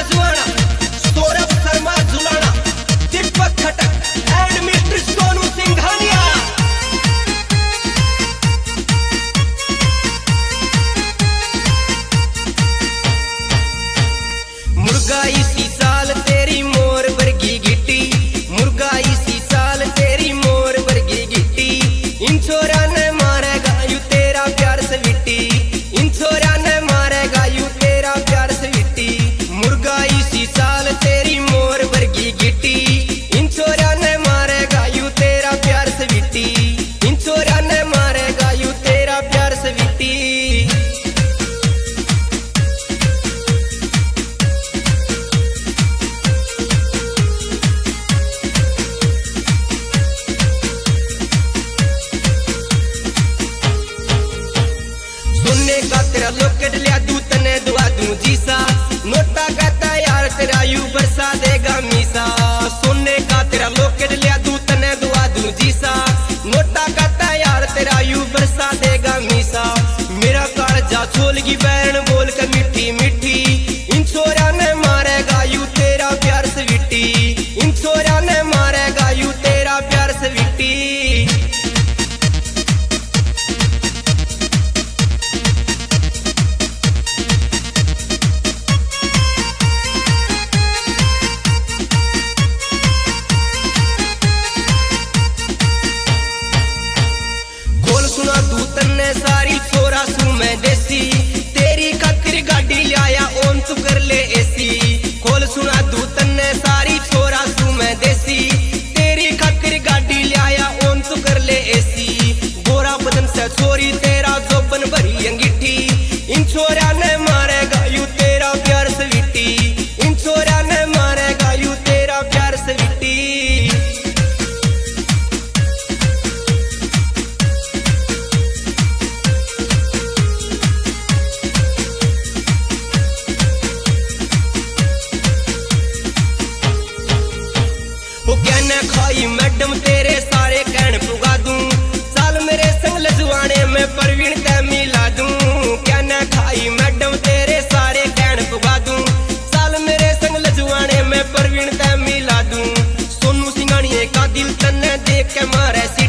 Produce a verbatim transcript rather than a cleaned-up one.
Lajwana, Saurabh Sharma Jhulana, Deepak Khatak and mister Sonu Singhania. मुर्गा इसी साल तेरी मोर वर्गी गिट्टी, मुर्गा इसी साल तेरी मोर वर्गी गिट्टी। इन छोरा ने मारेगा यू तेरा प्यार स्वीटी, इन छोरा ने मारेगा यू तेरा प्यार स्वीटी। मुर्गा इसी साल तेरी मोर वर्गी गिट्टी, इन छोरा ने मारेगा यू तेरा प्यार स्वीटी, इन छोरा ने मारेगा यू तेरा प्यार स्वीटी। सोने का तेरा लॉकेट लिया दूं तने दुआ दूं जीसा, नोटा कहता यार तेरा यू बरसा देगा मीसा। सोने का तेरा लॉकेट लिया दूं तने दुआ दूं जीसा, नोटा कहता यार तेरा यू बरसा देगा मीसा। मेरा कालजा छोल की बहन बोल के मीठी मीठी, इन छोरा ने मारेगा यू तेरा प्यार स्वीटी, इन छोरा ने मारेगा यू तेरा प्यार स्वीटी। सुना तू तन्ने सारी छोरा सू मैं देसी, तेरी खातिर गाड़ी लाया ओन तू कर ले एसी। खोल सुना तू तन्ने सारी छोरा सू मैं देसी, तेरी खातिर गाड़ी लाया ओन तू कर ले एसी। गोरा बदन से छोरी तेरा जोबन भरी अंगीठी, इन छोरा ने मारेगा यू तेरा प्यार स्वीटी, इन छोरा ने मारेगा यू तेरा प्यार स्वीटी। खाई मैडम तेरे सारे कहन पुगा दूं, साल मेरे संग लजवाने में परवीन ते मिला दूं। क्या न खाई मैडम तेरे सारे कहन पुगा दूं, साल मेरे संग लजवाने में परवीन ते मिला दूं। सोनू सिंघानिया का दिल तन्ने देख के मारे।